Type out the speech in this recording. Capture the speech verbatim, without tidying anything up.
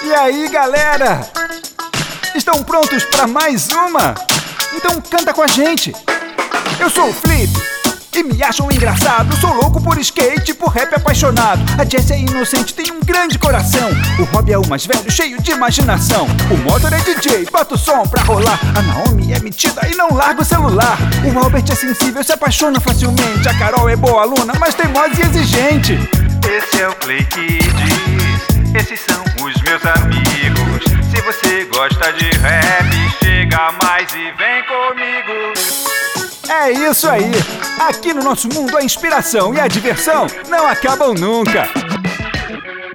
E aí, galera? Estão prontos para mais uma? Então canta com a gente! Eu sou o Flip e me acham engraçado. Sou louco por skate, por rap apaixonado. A Jessie é inocente, tem um grande coração. O Rob é o mais velho, cheio de imaginação. O Motor é D J, bota o som pra rolar. A Naomi é metida e não larga o celular. O Albert é sensível, se apaixona facilmente. A Carol é boa aluna, mas teimosa e exigente. Esse é o Clay Kids, esses são os meus amigos. Se você gosta de rap, chega mais e vem comigo. É isso aí! Aqui no nosso mundo a inspiração e a diversão não acabam nunca!